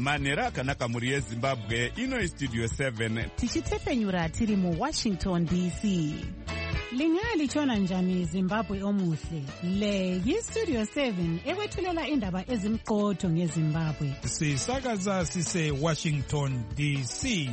manhero akanaka mhuri yezimbabwe. Ino Studio 7 tichitepfenyura tiri muWashington DC. Lingalitshona njani Zimbabwe omuhle? Le yiStudio 7 ekwethulela indaba ezimqotho ngeZimbabwe. Sisakaza sise Washington DC.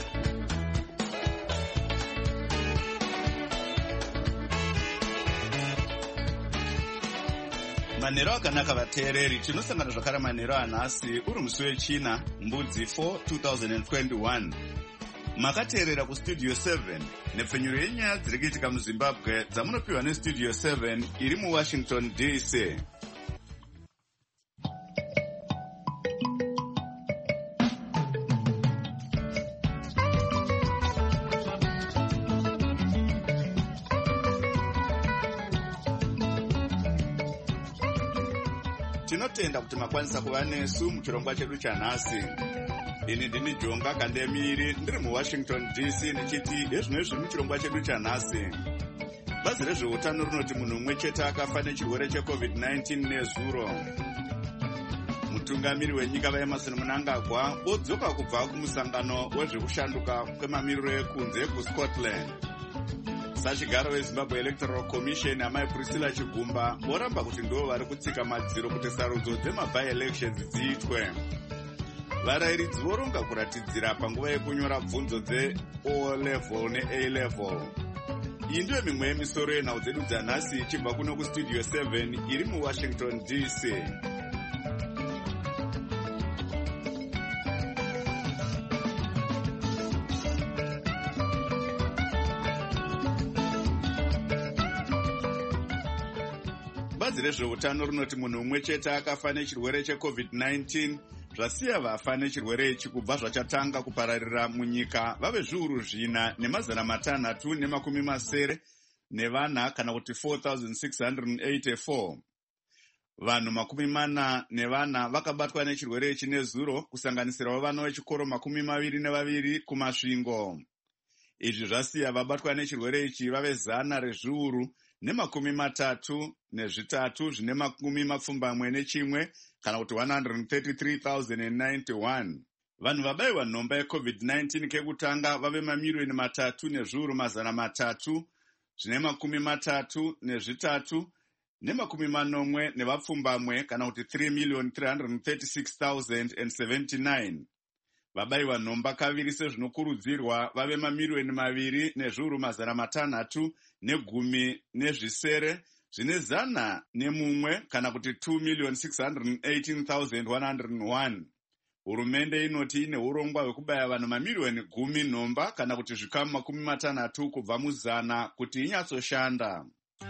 manhero akanaka vateereri, tinosangana zvakare manhero anhasi uri musi wechina mbudzi 4 2021. Makateerera kuStudio 7 nepfenyuro yenyaya dziri kuitika muZimbabwe dzamunopiwa neStudio 7 iri muWashington DC. Tinotenda kuti makwanisa kuva nesu muchirongwa chedu chanhasi. Ini ndini Jonga Kandemiri ndiri muWashington DC nechiti ezvinozvi muchirongwa chedu chanhasi. Bazi rezveutano rinoti munhu umwe chete akafa nechirwere cheCovid-19 nezuro. Mutungamiri wenyika vaEmmerson Mnangagwa odzoka kubva kumusangano wezvekushanduka kwemamiriro ekunze kuScotland. Sachigaro weZimbabwe Electoral Commission amai Priscilla Chigumba voramba kuti ndo vari kutsika madziro kuti sarudzo dzema-by-elections dziitwe. Varayiridzi voronga kuratidzira panguva yekunyora bvunzo dze-O-level ne-A-level. Iyi ndiyo mimwe yemisoro yenhau dzedu dzanhasi ichibva kuno kuStudio 7 iri muWashington DC. Bazi rezveutano rinoti munhu umwe chete akafa nechirwere cheCovid-19 zvasiya vafa nechirwere ichi kubva zvachatanga kupararira munyika vave zviuru zvina nemazana matanhatu nemakumi masere nevana kana kuti 4,684. Vanhu makumi mana nevana vakabatwa nechirwere ichi nezuro kusanganisirawo vana vechikoro 22 kumasvingo. Izvi zvasiya vabatwa nechirwere ichi vave 100 nemakumi matatu nezvitatu zvine makumi mapfumbamwe nechimwe kana kuti 133,091. Vanhu vabayiwa nhomba yeCovid-19 kekutanga vave mamiliyoni 3,300,000 zvine makumi matatu nezvitatu nemakumi manomwe nevapfumbamwe kana kuti 3,336,079. Vabayiwa nhomba kaviri sezvinokurudzirwa vave mamiliyoni 2,610,010 nezvisere zvine 101 kana kuti 2,618,101. Hurumende inoti ine urongwa hwekubaya vanhu mamiliyoni 10 nhomba kana kuti zvikamu 60 kubva mu100 kuti inyatsoshanda.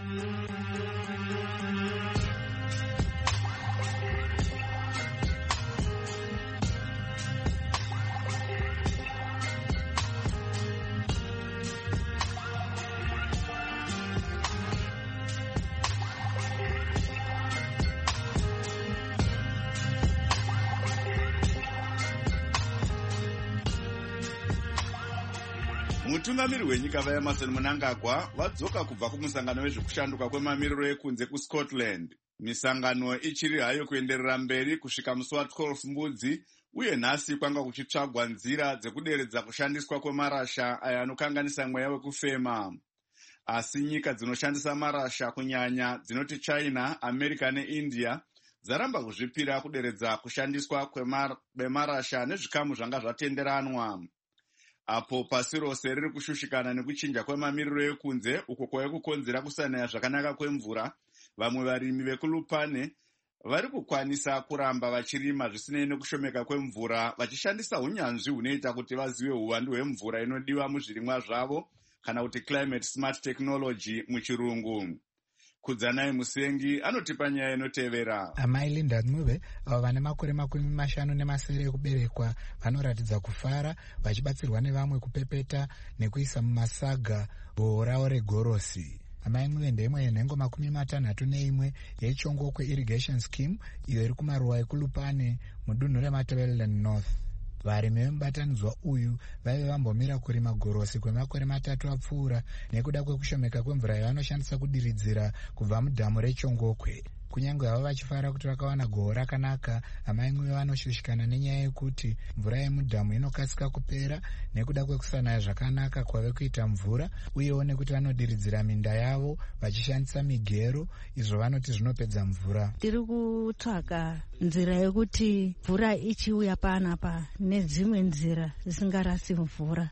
Mutungamiri wenyika vaEmmerson Mnangagwa vadzoka kubva kumusangano wezvekushanduka kwemamiriro ekunze kuScotland. Misangano ichiri hayo kuenderera mberi kusvika musi wa12 mbudzi uye nhasi kwanga kuchitsvagwa nzira dzekuderedza kushandiswa kwemarasha aya anokanganisa mweya wekufema. Asi nyika dzinoshandisa marasha kunyanya dzinoti China, America neIndia dzaramba kuzvipira kuderedza kushandiswa kwemarasha nezvikamu zvanga zvatenderanwa. Apo pasi rose riri kushushikana nekuchinja kwemamiriro ekunze uko kwave kukonzera kusanaya zvakanaka kwemvura, vamwe varimi vekulupane vari kukwanisa kuramba vachirima zvisinei nekushomeka kwemvura vachishandisa unyanzvi hunoita kuti vazive uwandu hwemvura inodiwa muzvirimwa zvavo kana kuti climate smart technology muchirungu. Kudzanai Musengi anotipa nyaya inotevera. Amai Linda Dmube avo vane makore 50 ekuberekwa vanoratidza kufara vachibatsirwa nevamwe kupepeta nekuisa mumasaga boho ravo regorosi. Amai Mwe ndemwe yenhengo 61 yechongokwe irrigation scheme iyo iri kumaruwa ekulupane mudunhu reMatabeleland North. Varimi vemubatanidzwa uyu vaive vambomira kurima gorosi kwemakore 3 apfuura nekuda kwekushomeka kwemvura yavanoshandisa kudiridzira kubva mudhamu rechongokwe. kunyange havo vachifara kuti vakawana gohwo rakanaka, amai mwe vanoshushikana nenyaya yekuti mvura yemudhamu inokasika kupera nekuda kwekusanaya zvakanaka kwave kuita mvura, uyewo nekuti vanodiridzira minda yavo vachishandisa migero, izvo vanoti zvinopedza mvura. Tiri kutsvaga nzira yekuti mvura ichiuya panapa nedzimwe nzira dzisingarasi mvura,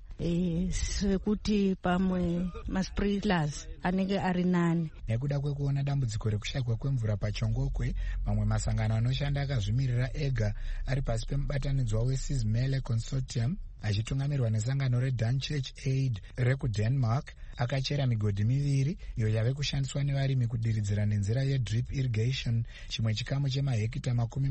sekuti pamwe masprinklers anenge ari nani. Nekuda kwekuona dambudziko rekushayikwa kwemvura paChongokwe, mamwe masangano anoshanda akazvimirira ega ari pasi pemubatanidzwa weSysmele Consortium achitungamirwa nesangano reDunchurch Aid rekuDenmark akachera migodhi miviri iyo yave kushandiswa nevarimi kudiridzira nenzira yedrip irrigation, chimwe chikamu chemahekita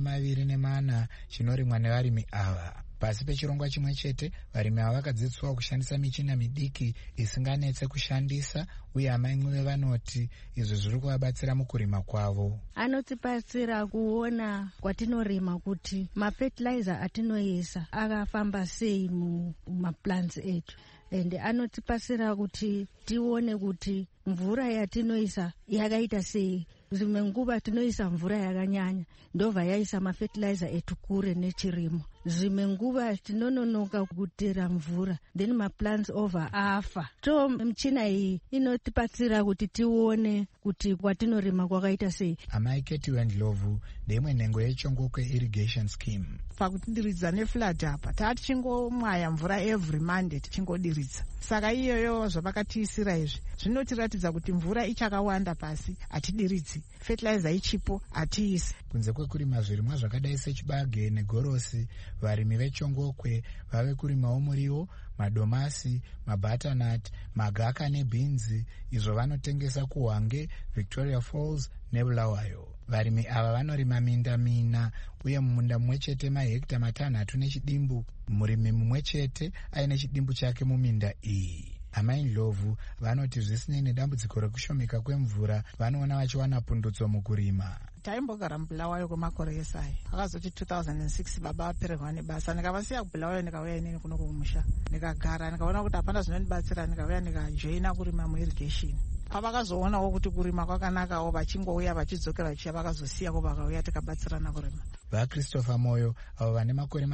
24 chinorimwa nevarimi ava. Pasi pechirongwa chimwe chete, varimi ava vakadzidziswa kushandisa michina midiki isinganetse kushandisa, uye amai mwe vanoti izvo zviri kuvabatsira mukurima kwavo. Anotibatsira kuona kwatinorima kuti mafertilizer atinoisa akafamba sei mumaplants etu, ende anotibatsira kuti tione kuti mvura yatinoisa yakaita sei. Zvimwe nguva tinoisa mvura yakanyanya ndobva yaisa mafertilizer etu kure nechirimo. Zvimwe nguva tinononoka kutera mvura then maplants over afa. So michina iyi inotibatsira kuti tione kuti kwatinorima kwakaita sei. Amai Keti Wendlovu ndeimwe nhengo yeChongokwe irrigation scheme. Pakutidiridza neflood apa tatichindomwaya mvura every Monday tichingodiridza. Saka iyoyo zvavakatiisira izvi zvinotiratidza kuti mvura ichakawanda pasi, hatidiridzi. Fertilizer ichipo, hatiisi. Kunze kwekurima zvirimwa zvakadai sechibage negorosi, varimi veChongokwe vave kurimawo muriwo, madomasi, mabutternut, magaka nebhinzi, izvo vanotengesa kuHwange, Victoria Falls neBulawayo. Varimi ava vanorima minda 4, uye mumunda mumwe chete mahekita 6 nechidimbu, murimi mumwe chete aine chidimbu chake muminda iyi. Amai Ndlovu vanoti zvisinei nedambudziko rekushomeka kwemvura, vanoona vachiwana pundutso mukurima. Taimbogara muBulawayo kwemakore esai. Akazoti 2006 baba apererwa nebasa, ndikavasiya kuBulawayo ndikauya inini kuno kumusha. Ndikagara ndikaona kuti hapana zvinondibatsira, ndikauya ndikajoina kurima muirrigation. Pavakazoonawo kuti kurima kwakanakawo, vachingouya vachidzokera vachiya vakazosiyako vakauya tikabatsirana kurima. VaChristopher Moyo avo vane makore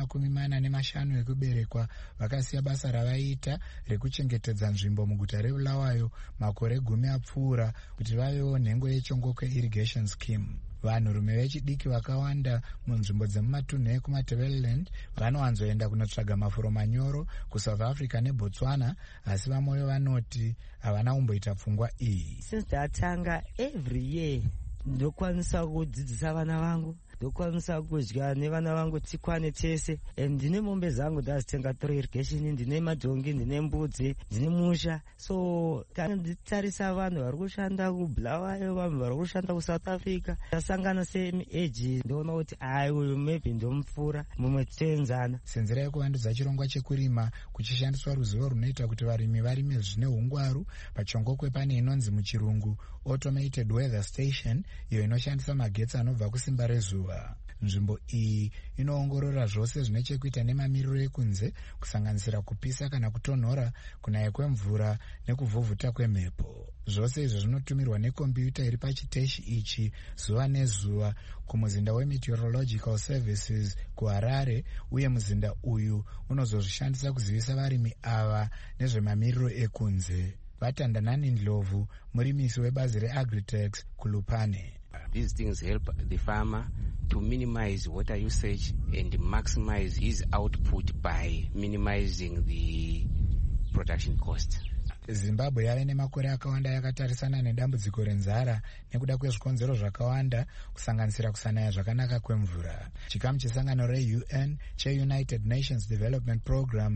45 ekuberekwa vakasiya basa ravaiita rekuchengetedza nzvimbo muguta reBulawayo makore 10 apfuura kuti vavewo nhengo yeChongokwe irrigation scheme. Vanhurume vechidiki vakawanda munzvimbo dzemumatunhu ekumaTebeleland vanowanzoenda kunotsvaga mafuro manyoro kuSouth Africa neBotswana, asi vaMoyo vanoti havana kumboita pfungwa iyi. Since ndatanga every year ndokwanisa kudzidzisa vana vangu, ndokwanisa kudya nevana vangu tikwane tese. Ndine mombe zangu ndazitenga through irrigation, ndine madhongi, ndine mbudzi, ndine musha. So kana nditarisa vanhu vari kushanda kuBulawayo, vanhu vari kushanda kuSouth Africa, tasangana same age, ndoona kuti uyu maybe ndomupfuura, mumwe titoenzana. Senzera yekuvandudza chirongwa chekurima kuchishandiswa ruzivo runoita kuti varimi varime zvine hungwaru, paChongokwe pane inonzi muchirungu automated weather station, iyo inoshandisa magetsi anobva kusimba rezuva. Nzvimbo iyi inoongorora zvose zvine chekuita nemamiriro ekunze, kusanganisira kupisa kana kutonhora, kunaya kwemvura nekuvhuvhuta kwemhepo. Zvose izvo zvinotumirwa nekombiyuta iri pachiteshi ichi zuva nezuva kumuzinda weMeteorological Services kuHarare, uye muzinda uyu unozozvishandisa kuzivisa varimi ava nezvemamiriro ekunze. Vatandanani Ndlovu, murimisi webazi reAgritex kuLupane. These things help the farmer to minimize water usage and maximize his output by minimizing the production cost. Zimbabwe yave nemakore akawanda yakatarisana nedambudziko renzara nekuda kwezvikonzero zvakawanda kusanganisira kusanaya zvakanaka kwemvura. Chikamu chesangano reUN cheUnited Nations Development Program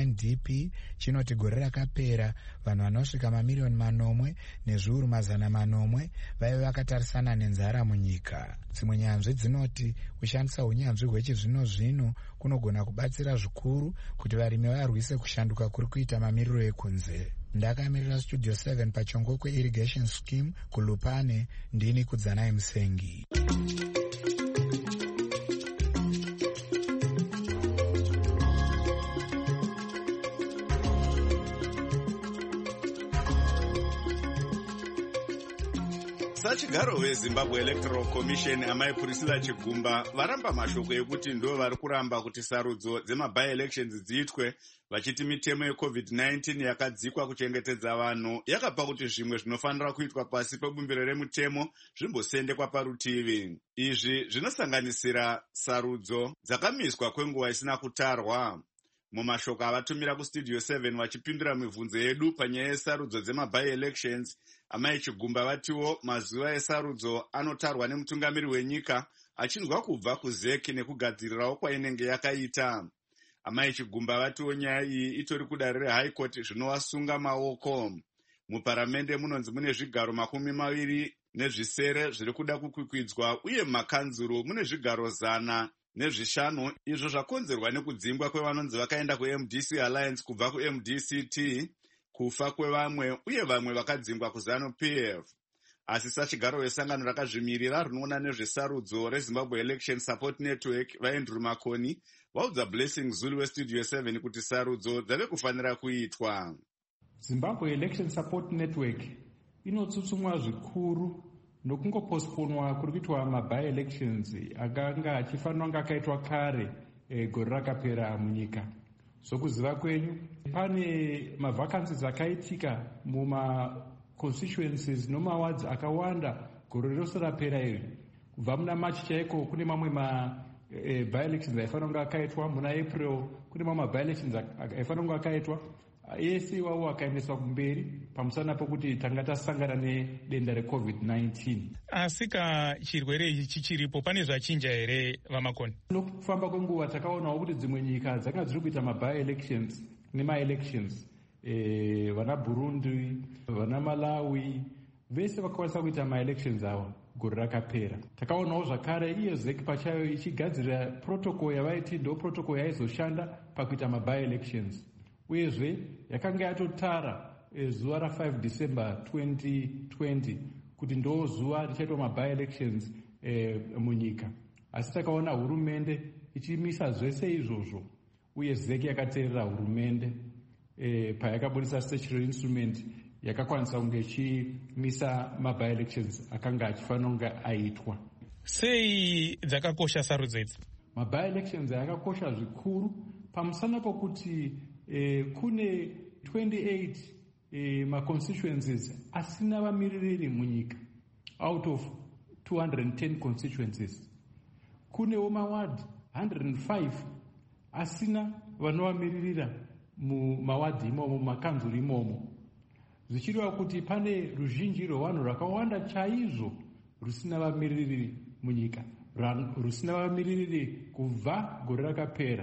UNDP chinoti gore rakapera vanhu vanosvika mamiliyoni 8 nezviuru 400 vaive vakatarisana nenzara munyika. Dzimwe nyanzvi dzinoti kushandisa unyanzvi hwechizvino-zvino kunogona kubatsira zvikuru kuti varimi varwise kushanduka kuri kuita mamiriro ekunze. Ndakamirira Studio 7 paChongokwe irrigation scheme kuLupane, ndini Kudzanai Musengi. Sachigaro weZimbabwe Electoral Commission amai Priscilla Chigumba varamba mashoko ekuti ndo vari kuramba kuti sarudzo dzema-by-elections dziitwe, vachiti mitemo yeCovid-19 yakadzikwa kuchengetedza vanhu yakapa kuti zvimwe zvinofanira kuitwa pasi pebumbiro remutemo zvimbosendekwa parutivi. Izvi zvinosanganisira sarudzo dzakamiswa kwenguva isina kutarwa. Mumashoko avatumira kustudio 7 vachipindura mibvunzo yedu panyaya yesarudzo dzema-by-elections, amai Chigumba vatiwo mazuva esarudzo anotarwa nemutungamiri wenyika achinzwa kubva kuZEC nekugadzirirawo kwainenge yakaita. Amai Chigumba vatiwo nyaya iyi itori kudare reHigh Court zvinovasunga maoko. Muparamende munonzi mune zvigaro 27 zviri kuda kukwikwidzwa, uye mumakanzuro mune zvigaro 105 izvo zvakonzerwa nekudzingwa kwevanonzi vakaenda kuMDC Alliance kubva kuMDCT, kufa kwevamwe uye vamwe vakadzingwa kuZANU-PF. Asi sachigaro wesangano rakazvimirira rinoona nezvesarudzo reZimbabwe Election Support Network vaAndrew Makoni vaudza Blessing Zulu westudio 7 kuti sarudzo dzave kufanira kuitwa. Zimbabwe Election Support Network inotsutsumwa zvikuru nokungoposponwa kuri kuitwa ma-by-elections akanga achifanira kunge akaitwa kare gore rakapera munyika. Sokuziva kwenyu, pane mavacancies akaitika muma-constituencies nomawards akawanda gore rose rapera iri. Kubva muna March chaiko kune mamwe by-elections aifanira kunge akaitwa, muna April kune mamwe by-elections aifanira kunge akaitwa. Ese iwawo akaendeswa kumberi pamusana pokuti tanga tasangana nedenda reCovid-19. Asi chirwere ichi chichiripo, pane zvachinja here vamakoni? Nokufamba kwenguva takaonawo kuti dzimwe nyika dzanga dziri kuita ma-by-elections nema-elections. Vana Burundi, vana Malawi, vese vakakwanisa kuita ma-elections avo gore rakapera. Takaonawo zvakare iye ZEC pachayo ichigadzira protocol yavaiti ndo protocol yaizoshanda pakuita ma-by-elections. Uyezve yakanga yatotara zuva ra5 December 2020 kuti ndo zuva richaitwa ma-by-elections munyika. Asi takaona hurumende ichimisa zvese izvozvo, uye ZEC yakateerera hurumende payakabudisa statutory instrument yakakwanisa kunge ichimisa ma-by-elections akanga achifanira kunge aitwa. Sei dzakakosha sarudzo idzi? Ma-by-elections yakakosha zvikuru pamusana pokuti kune 28 ma-constituencies asina vamiririri munyika out of 210 constituencies. Kunewo maward 105 asina vanovamiririra mumawadhi imomo, mumakanzuri imomo, zvichireva kuti pane ruzhinji rwevanhu rwakawanda chaizvo rusina vamiririri munyika, rusina vamiririri kubva gore rakapera.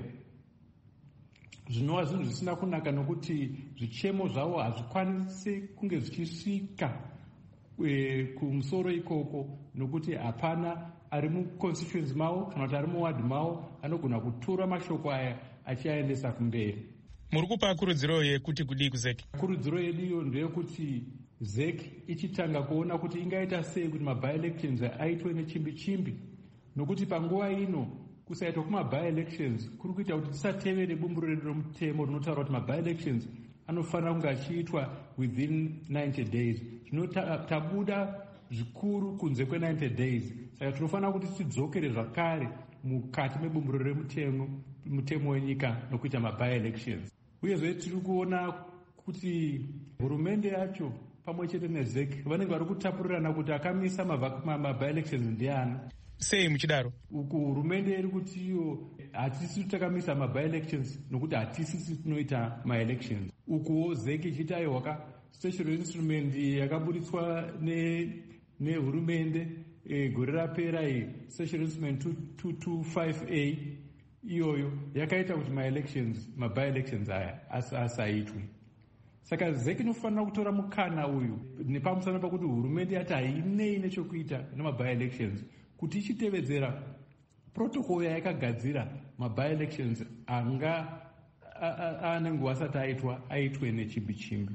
Zvinova zvinhu zvisina kunaka nokuti zvichemo zvavo hazvikwanisi kunge zvichisvika kumusoro ikoko, nokuti hapana ari muconstituency mavo kana kuti ari muwadi mavo anogona kutora mashoko aya achiaendesa kumberi. Muri kupa kurudziro yekuti kudii kuZEC? Kurudziro yedu iyo ndeyekuti ZEC ichitanga kuona kuti ingaita sei kuti ma-by-elections aitwe nechimbi-chimbi, nokuti panguva ino kusaitwa kuma-by-elections kuri kuita kuti tisatevere bumbiro redu romutemo rinotaura kuti ma-by-elections anofanira kunge achiitwa within 90 days. Zvino tabuda zvikuru kunze kwe90 days, saka tinofanira kuti tidzokere zvakare mukati mebumbiro remutemo wenyika nokuita ma-by-elections. Uyezve tiri kuona kuti hurumende yacho pamwe chete neZEC vanenge vari kutapurirana kuti akamisa ma-by-elections ndiani. Sei muchidaro? Uku hurumende iri kuti iyo hatisi takamisa ma-by-elections nokuti hatisi tinoita ma-elections. Ukuwo ZEC ichita iwaka statutory instrument yakaburitswa nehurumende gore rapera iyi, statutory instrument 225A iyoyo yakaita kuti ma-by-elections aya asaitwe. Saka ZEC inofanira kutora mukana uyu nepamusana pakuti hurumende yati hainei nechekuita nema-by-elections, kuti ichitevedzera protocol yayakagadzira ma-by-elections anga anenguva asati aitwe nechimbi-chimbi.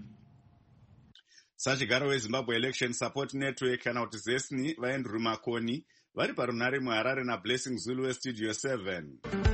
Sachigaro weZimbabwe Election Support Network kana kuti ZESNI vaAndrew Makoni vari parunare muHarare naBlessing Zulu westudio 7.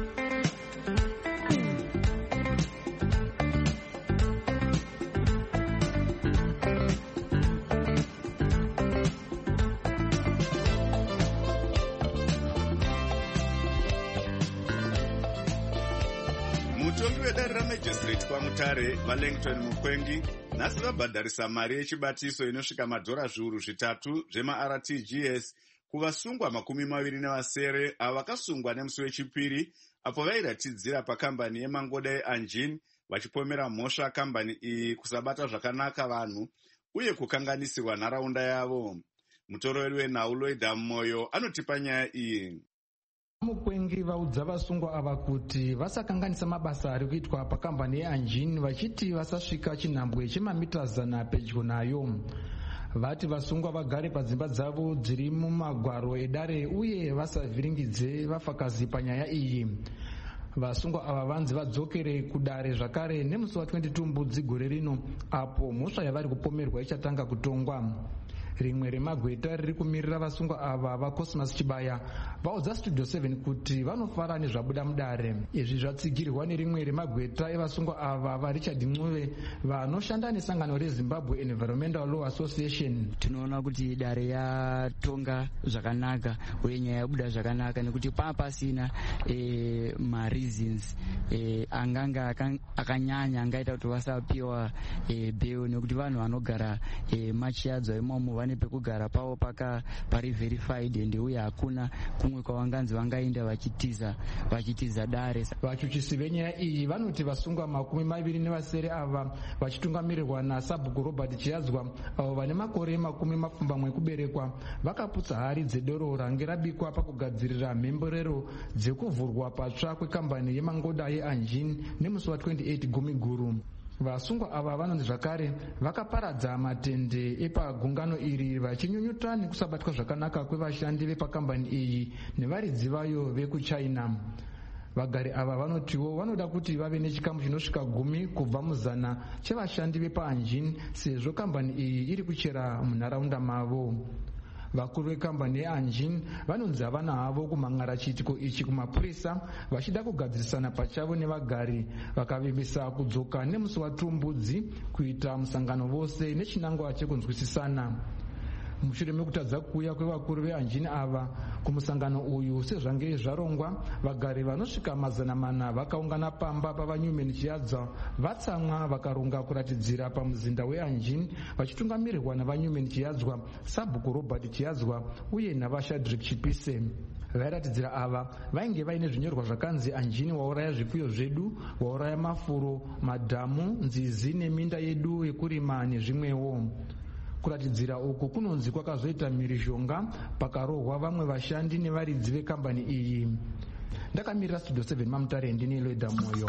vamajistrate kwaMutare vaLangton Mukwengi nhasi vabhadharisa mari yechibatiso inosvika madhora zviuru 3 zvema-RTGS kuvasungwa 27 avo vakasungwa nemusi wechipiri apo vairatidzira pakambani yemangodai Engine vachipomera mhosva kambani iyi kusabata zvakanaka vanhu uye kukanganisirwa nharaunda yavo. Mutoroveri wenhau Loida Moyo anotipa nyaya iyi. Mukwengi vaudza vasungwa ava kuti vasakanganisa mabasa ari kuitwa pakambani yeEngine vachiti vasasvika chinhambwe chemamita 100 pedyo nayo. Vati vasungwa vagare padzimba dzavo dziri mumagwaro edare uye vasavhiringidze vafakazi panyaya iyi. Vasungwa ava vanzi vadzokere kudare zvakare nemusi wa22 Mbudzi gore rino apo mhosva yavari kupomerwa ichatanga kutongwa. Rimwe remagweta riri kumirira vasungwa ava vaCosmas Chibaya vaudza Studio 7 kuti vanofara nezvabuda mudare. Izvi zvatsigirwa nerimwe remagweta evasungwa ava vaRichard Mncube vanoshanda nesangano reZimbabwe Environmental Law Association. Tinoona kuti dare yatonga zvakanaka uye nyaya yabuda zvakanaka nekuti pasina mareasons anganga akanyanya angaita kuti vasapiwa bail nekuti vanhu vanogara machiadzwa imomo vane pekugara pavo pari verified and uye hakuna kumwe kwavanganzi vangaenda vachitiza dare. Vachuchisi venyaya iyi vanoti vasungwa 27 ava vachitungamirirwa naSabhuku Robert Chiadzwa avo vane makore 20 ekuberekwa vakaputsa hari dzedoro range rabikwa pakugadzirira mhemberero dzekuvhurwa patsva kwekambani yemangodai Engine nemusi wa28 Gumiguru. Vasungwa ava vanonzi zvakare vakaparadza matende epagungano iri vachinyunyuta nekusabatwa zvakanaka kwevashandi vepakambani iyi nevaridzi vayo vekuChina. Vagari ava vanotiwo vanoda kuti vave nechikamu chinosvika 10 kubva muzana chevashandi vepaEngine sezvo kambani iyi iri kuchera munharaunda mavo. Vakuru vekambani yeEngine vanonzi havana havo kumhan'ara chiitiko ichi kumapurisa vachida kugadzirisana pachavo nevagari vakavimbisa kudzoka nemusi wa2 Mbudzi kuita musangano vose nechinangwa chekunzwisisana. Mushure mekutadza kuuya kwevakuru veEngine ava kumusangano uyu sezvange zvarongwa, vagari vanosvika 400 vakaungana pamba pavaNewman Chiadzwa vatsamwa vakaronga kuratidzira pamuzinda weEngine vachitungamirirwa navaNewman Chiadzwa, Sabhuku Robert Chiadzwa uye navaShadrack Chipise. Vairatidzira ava vainge vaine zvinyorwa zvakanzi Engine wauraya zvipfuyo zvedu, wauraya mafuro, madhamu, nzizi neminda yedu yekurima nezvimwewo. Kuratidzira uku kunonzi kwakazoita mhirizhonga pakarohwa vamwe vashandi nevaridzi vekambani iyi. Ndakamirira Studio 7 maMutare ndini Loida Moyo.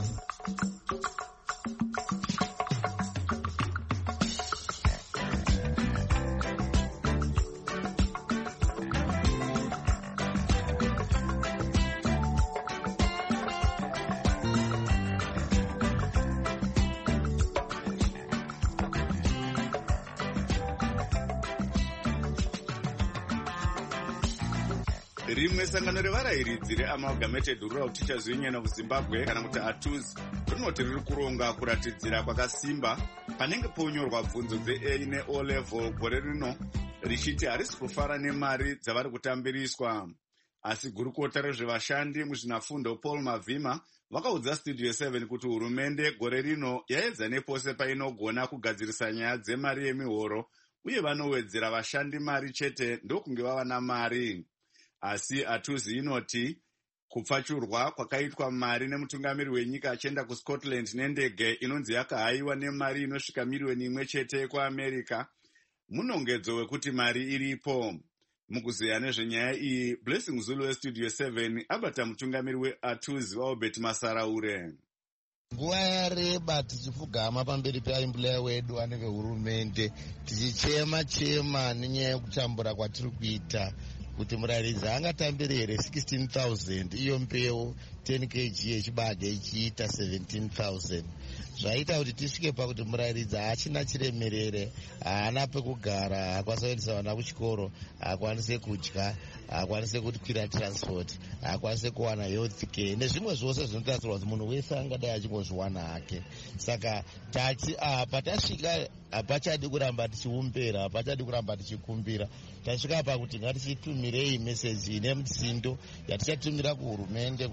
Rimwe sangano revarayiridzi reAmalgamated Rural Teachers Union of Zimbabwe kana kuti ATUZ rinoti riri kuronga kuratidzira kwakasimba panenge ponyorwa bvunzo dzeA neO level gore rino richiti harisi kufara nemari dzavari kutambiriswa. Asi gurukota rezvevashandi muzvinafundo Paul Mavhima vakaudza Studio 7 kuti hurumende gore rino yaedza nepose painogona kugadzirisa nyaya dzemari yemihoro uye vanowedzera vashandi mari chete ndokunge vava namari. Asi ATUZ inoti kupfachurwa kwakaitwa mari nemutungamiri wenyika achienda kuScotland nendege inonzi yakahayiwa nemari inosvika miriyoni 1 chete kuAmerica munongedzo wekuti mari iripo. Mukuzeya nezvenyaya iyi, Blessing Zulu weStudio 7 abata mutungamiri weATUZ waObert Masaraure. Nguva yareba tichipfugama pamberi paimbulaya wedu ane vehurumende tichichema nenyaya yekutambura kwatiri kuita kuti muraridzi angatambire here 16,000 iyo mbeu 10 kg yechibage ichiita 17,000. Zvaita kuti tisvike pakuti muraridzi haachina chiremerere, haana pekugara, haakwanisa kuendesa vana kuchikoro, haakwanise kudya, haakwanise kukwira transport, haakwanise kuwana health care nezvimwe zvose zvinotarisirwa kuti munhu wese angadai achingozviwana hake. Saka tati patasvika hapachadi kuramba tichiumbera, hapachadi kuramba tichikumbira. Tasvika pakuti ngatichitumirei meseji ine mutsindo yatichatumira kuhurumende kuti vazive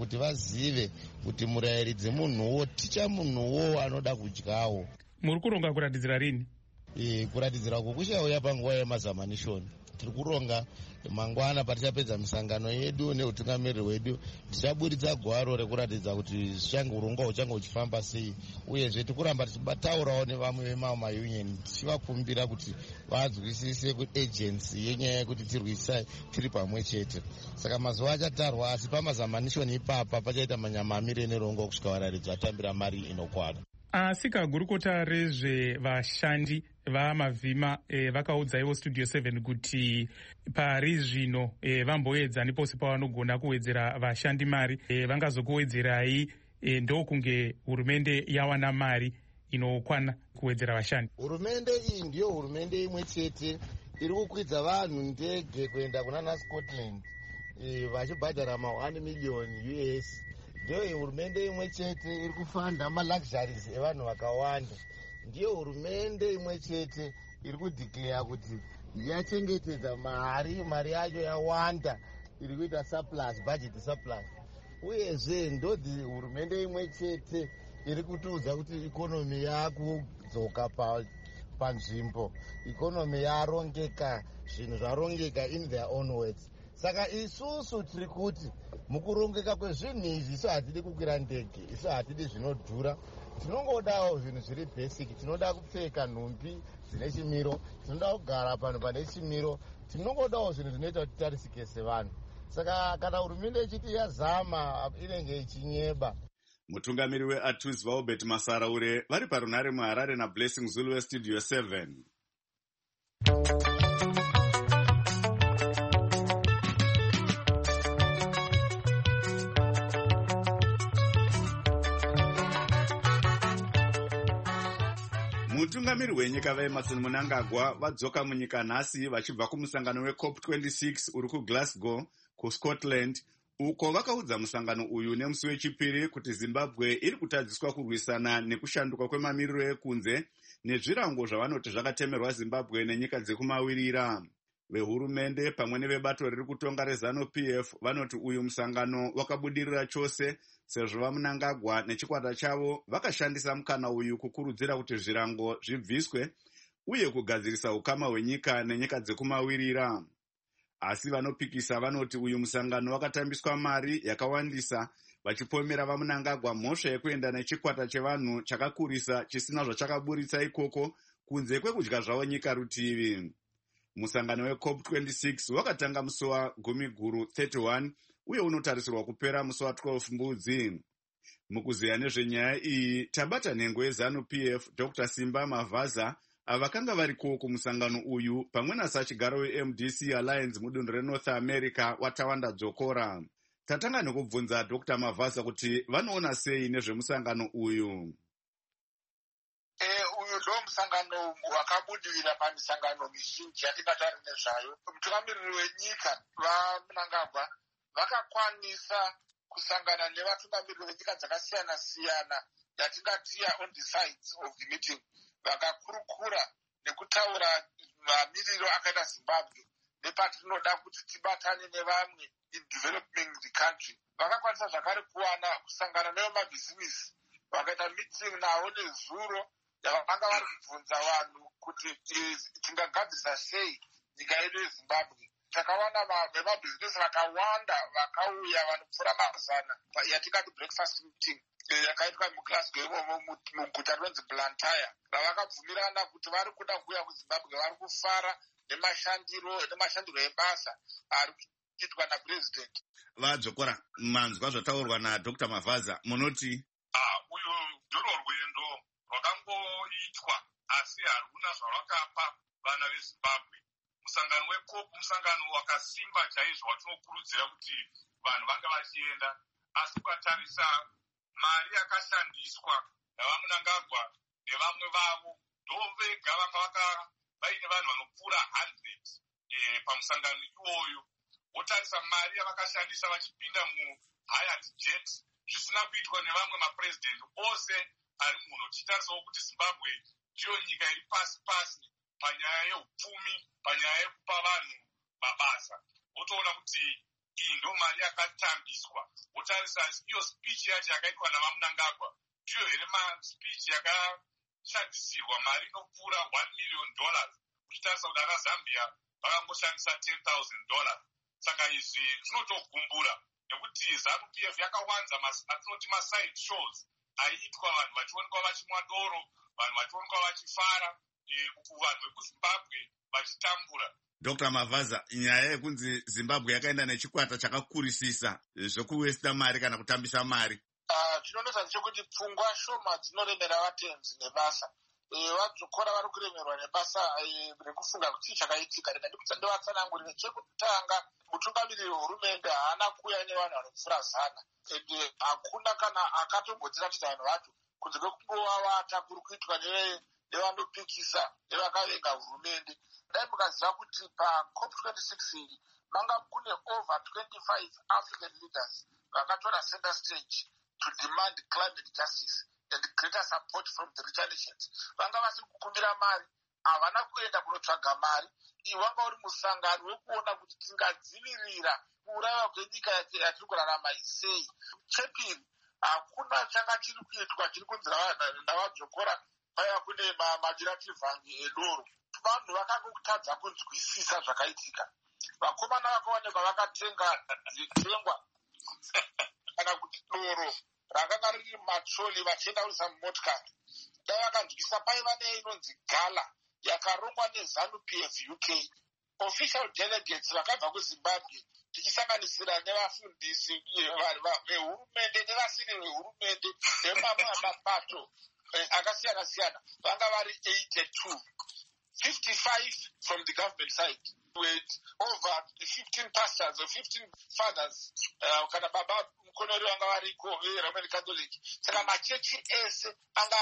vazive kuti murayiridzi munhuwo, ticha munhuwo anoda kudyawo. Muri kuronga kuratidzira rini? Kuratidzira uku kuchauya panguva yemazamanishoni. Tiri kuronga mangwana patichapedza misangano yedu neutungamiriri hwedu, tichaburitsa gwaro rekuratidza kuti urongwa huchange huchifamba sei, uyezve tikuramba tichitaurawo nevamwe vemamwe maunion tichivakumbira kuti vanzwisise agency yenyaya yekuti tirwisai tiri pamwe chete. Saka mazuva achatarwa, asi pamazamanishoni ipapa pachaita manyamamire nerongwa kusvika vararidzi vatambira mari inokwana. Asi kagurukota rezvevashandi vamavhima vakaudzaiwo Studio 7 kuti pari zvino vamboedza nepose pavanogona kuwedzera vashandi mari, vangazokuwedzerai ndokunge hurumende yawana mari inokwana kuwedzera vashandi. Hurumende iyi ndiyo hurumende imwe chete iri kukwidza vanhu ndege kuenda kunana Scotland vachibhadhara ma1 million US. Ndiyo hurumende imwe chete iri kufanda maluxuries evanhu vakawanda. Ndiyo hurumende imwe chete iri kudeclare kuti yachengetedza mari yacho yawanda, iri kuita surplus, budget surplus. Uyezve ndodzi hurumende imwe chete iri kutiudza kuti ikonomi yakudzoka panzvimbo, ikonomi yarongeka, zvinhu zvarongeka in their own words. Saka isusu tiri kuti mukurongeka kwezvinhu izvi isu hatidi kukwira ndege, isu hatidi zvinodhura, tinongodawo zvinhu zviri basic. Tinoda kupfeka nhumbi dzine chimiro, tinoda kugara panhu pane chimiro, tinongodawo zvinhu zvinoita kuti titarisike sevanhu. Saka kana hurumende ichiti yazama, inenge ichinyeba. Mutungamiri weATUS vaUbert Masaraure vari parunare muHarare naBlessing Zulu weStudio 7. Mutungamiri wenyika vaEmmerson Mnangagwa vadzoka munyika nhasi vachibva kumusangano weCOP26 uri kuGlasgow kuScotland, uko vakaudza musangano uyu nemusi wechipiri kuti Zimbabwe iri kutadziswa kurwisana nekushanduka kwemamiriro ekunze nezvirango zvavanoti zvakatemerwa Zimbabwe nenyika dzekumawirira. Vehurumende pamwe nevebato riri kutonga reZANU-PF vanoti uyu musangano wakabudirira chose sezvo vaMnangagwa nechikwata chavo vakashandisa mukana uyu kukurudzira kuti zvirango zvibviswe uye kugadzirisa ukama hwenyika nenyika dzekumawirira. Asi vanopikisa vanoti uyu musangano wakatambiswa mari yakawandisa, vachipomera vaMnangagwa mhosva yekuenda nechikwata chevanhu chakakurisa chisina zvachakaburitsa ikoko kunze kwekudya zvavo nyika rutivi. Musangano weCOP26 wakatanga musi wa31 uye unotarisirwa kupera musi wa12 Mbudzi. Mukuziya nezvenyaya iyi tabata nhengo yeZANU-PF Dr. Simba Mavaza avakanga variko kumusangano uyu pamwe nasachigaro weMDC Alliance mudunhu reNorth America watawanda dzokora. Tatanga nekubvunza Dr. Mavaza kuti vanoona sei nezvemusangano uyu. Uyu ndo musangano wakabudirira pamisangano mizhinji yatingatari nezvayo. Mutungamiriri wenyika vaMnangagwa vakakwanisa kusangana nevatungamiriri venyika dzakasiyana siyana yatingati on the sides of the meeting, vakakurukura nekutaura mamiriro akaita Zimbabwe nepatinoda kuti tibatane nevamwe in developing the country. Vakakwanisa zvakare kuwana kusangana nevo mabhizinisi, vakaita meeting nawo nezuro yavanga vari kubvunza vanhu kuti tingagadzirisa sei nyika yedu yeZimbabwe. Takawana vemabhizinesi vakawanda vakauya vanopfuura mazana yatingati breakfast meeting yakaitwa muGlasgow imomo muguta rinonzi Blantyre, ravakabvumirana kuti vari kuda kuuya kuZimbabwe, vari kufara nemashandiro ebasa ari kuitwa napresident. Vadzokora manzwa zvataurwa naDr. Mavaza, munoti uyu ndiro rwendo rwakangoitwa asi haruna zvarakapa vana veZimbabwe. Musangano weCOP musangano wakasimba chaizvo watinokurudzira kuti vanhu vanga vachienda, asi ukatarisa mari yakashandiswa navaMnangagwa nevamwe vavo ndovega vanga vaine vanhu vanopfuura 100 pamusangano iwoyo. Wotarisa mari yavakashandisa vachipinda muHyatt jet zvisina kuitwa nevamwe mapresidenti ose ari muno, tichitarisawo kuti Zimbabwe ndiyo nyika iri pasi pasi panyaya yeupfumi, panyaya yekupa vanhu mabasa. Wotoona kuti iyi ndo mari yakatambiswa. Wotarisa iyo speech yacho yakaitwa navaMnangagwa ndiyo here speech yakashandisirwa mari inopfuura $1 million, uchitarisa kuti akaZambia vakangoshandisa $10,000. Saka izvi zvinotogumbura nekuti ZANU-PF yakawanza atinoti maside shows aiitwa vanhu vachionekwa vachimwa doro, vanhu vachionekwa vachifara, uku vanhu vekuZimbabwe vachitambura. Dr. Mavaza, nyaya yekunzi Zimbabwe yakaenda nechikwata chakakurisisa zvekuwesta mari kana kutambisa mari. Chinonesa chekuti pfungwa shoma dzinoremera vatenzi nebasa. Vadzokora vari kuremerwa nebasa rekufunga kuti chakaitika. Ndovatsanangurire chekutanga, mutungamiriri wehurumende haana kuuya nevanhu vanopfuura zana. Ende hakuna kana akatombodziratidza vanhu vacho kunze kwekungowavata kuri kuitwa nevanopikisa nevakavenga hurumende. Dai mukaziva kuti paCOP26 manga kune over 25 African leaders vakatora center stage to demand climate justice and greater support from the richer nations. Vanga vasiri kukumbira mari, havana kuenda kunotsvaga mari. Iyi wanga uri musangano wekuona kuti tingadzivirira kuuraiwa kwenyika yatiri kurarama sei. Chepiri, hakuna changa chiri kuitwa chiri kunzira navadzokora paya kune madirativhangi edoro. Vanhu vakangokutadza kunzwisisa zvakaitika. Vakomana vakaonekwa vakatenga zvitengwa kana kuti doro rakanga riri matroli vachienda kurisa mumotikari. Dai vakanzwisisa paiva neinonzi gala yakarongwa neZANU-PF UK. Official delegates vakabva kuZimbabwe tichisanganisira nevafundisi vehurumende nevasiri vehurumende vemamwe mapato akasiyana-siyana vanga vari 82. 55 from the government side, with over 15 pastors or 15 fathers, kana baba mukonori vanga variko Roman Catholic. Saka machechi ese anga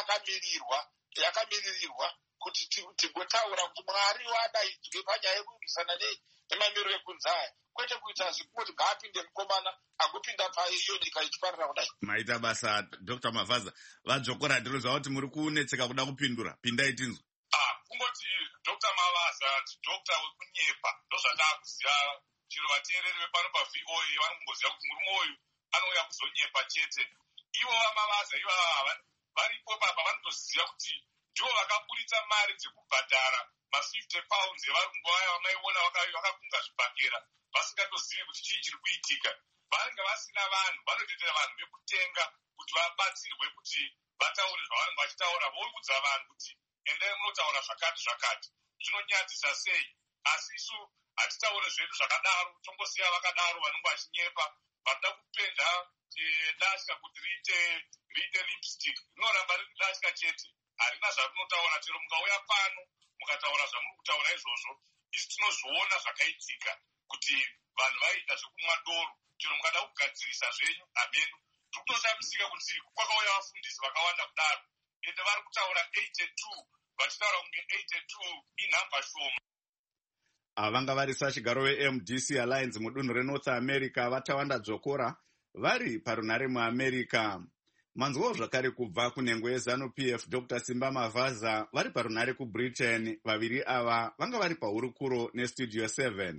yakamirirwa kuti tigotaura kuti Mwari wadaidzwe panyaya yekurwisana nemamiriro ekunze aya, kwete kuita zvekuti ngaapinde mukomana agopinda paiyo nyika ichiparira kudai. Maita basa Dr. Mavaza, vadzokora ndinoziva kuti muri kunetseka kuda kupindura, pindai tinzwe. Kungoti Dr. Mavaza, Dr. wekunyepa, ndozvatakuziva. Chero vateereri vepano paVOA vanongoziva kuti murume uyu anouya kuzonyepa chete. Ivo vaMavaza ivava varipo papa vanotoziva kuti ndivo vakaburitsa mari dzekubhadhara ma£50 evarungu vamaiona vakakunga zvibhakera vasingatozivi kuti chii chiri kuitika. Vanenge vasina vanhu, vanotoitira vanhu vekutenga kuti vabatsirwe kuti vataure zvavanenge vachitaura, voudza vanhu kuti endai munotaura zvakati. Zvinonyadzisa sei? Asi isu hatitaure zvedu zvakadaro, tongosiya vakadaro vanenge vachinyepa, vanoda kupenda dasha kuti riite lipstick, rinoramba riri dasha chete, harina zvarinotaura. Chero mukauya pano mukataura zvamuri kutaura izvozvo, isu tinozviona zvakaitika kuti vanhu vaiita zvekumwa doro. Chero mukada kugadzirisa zvenyu hamenu. Ndikutoshamisika kuti kwakauya vafundisi vakawanda kudaro, ende vari kutaura 82 vachitaura kunge 82 inhamba shoma. Vanga vari sachigaro weMDC Alliance mudunhu reNorth America vatawanda dzokora vari parunhare muAmerica. Manzwawo zvakare kubva kunhengo yeZANU-PF Dr. Simba Mavaza vari parunhare kuBritain. Vaviri ava vanga vari pahurukuro neStudio 7.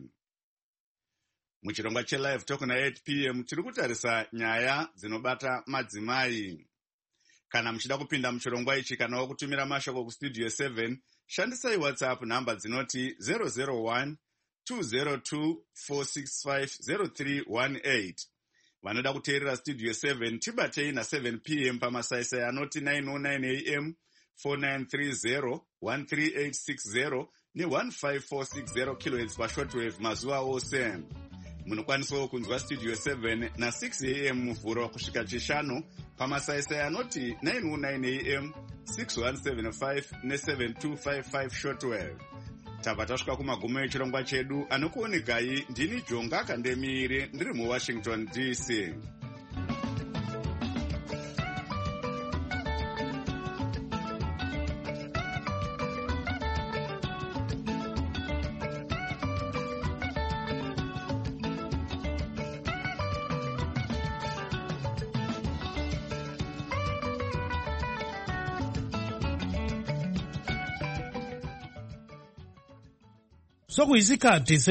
Muchirongwa cheLive Talk na8 p.m. tiri kutarisa nyaya dzinobata madzimai. Kana muchida kupinda muchirongwa ichi kana wakutumira mashoko kuStudio 7, shandisai WhatsApp namba dzinoti 001 202 465 0318. Vanoda kuteerera Studio 7 tibatei na7 p.m. pamasaisai anoti 909 am, 4930, 13860 ne15460 kHz pashortwave mazuva ose. Munokwanisawo kunzwa Studio 7 na6 am muvhuro kusvika chishanu pamasaisai anoti 909 am, 6175 ne7255 shortwave. Tabva tasvika kumagumo echirongwa chedu. Anokuonekai ndini Jonga Kandemire ndiri muWashington DC. Sokuyisikhathi